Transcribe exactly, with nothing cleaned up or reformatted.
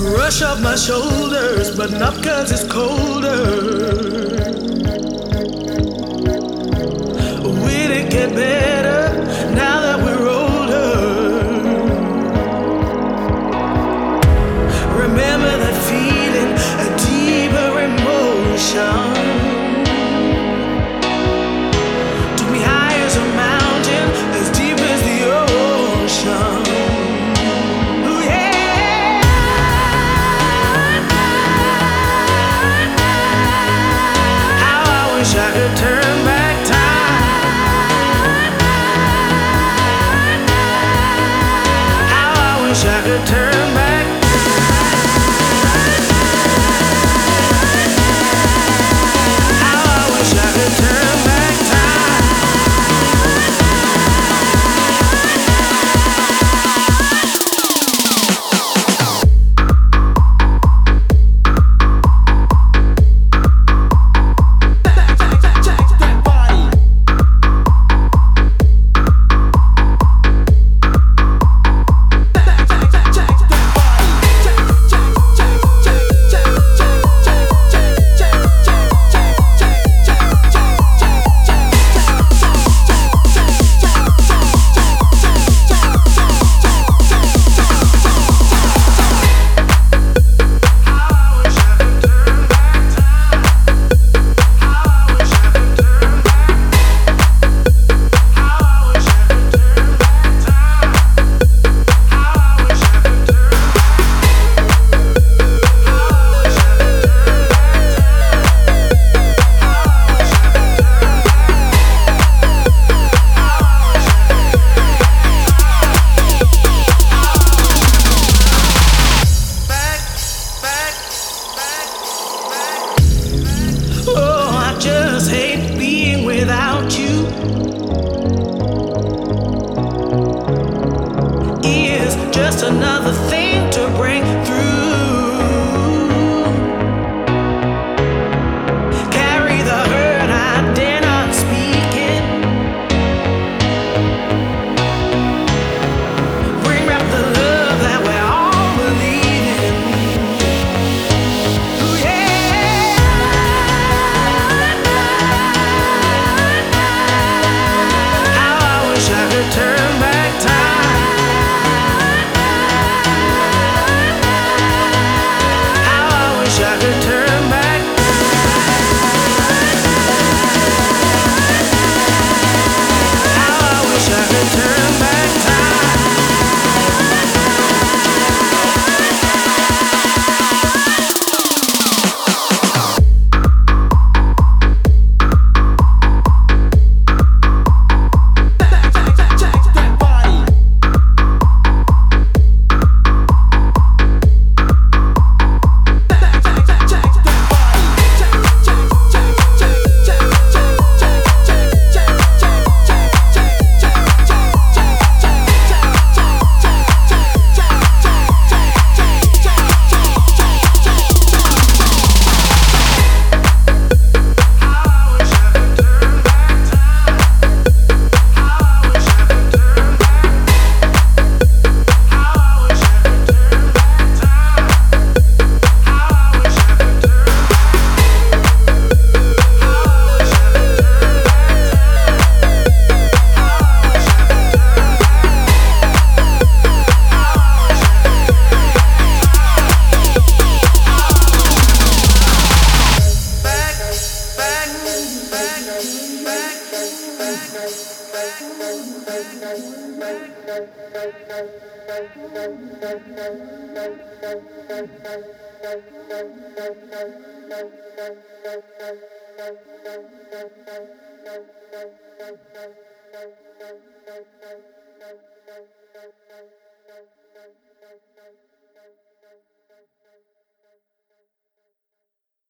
Rush off my shoulders, but not 'cause it's colder. Will it get better now that we're older? Remember that feeling, a deeper emotion. Took me high as a mountain, as deep as the ocean. Wish I could turn back time. How I wish I could turn back. How I wish I could turn back time. Just hate being without you. Is just another thing to break through. Carry the hurt I dare not speak it. Bring back the love that we all believe in. Ooh, yeah. Turn back time. How I wish I could turn back. How I wish I could turn back time. Thank you.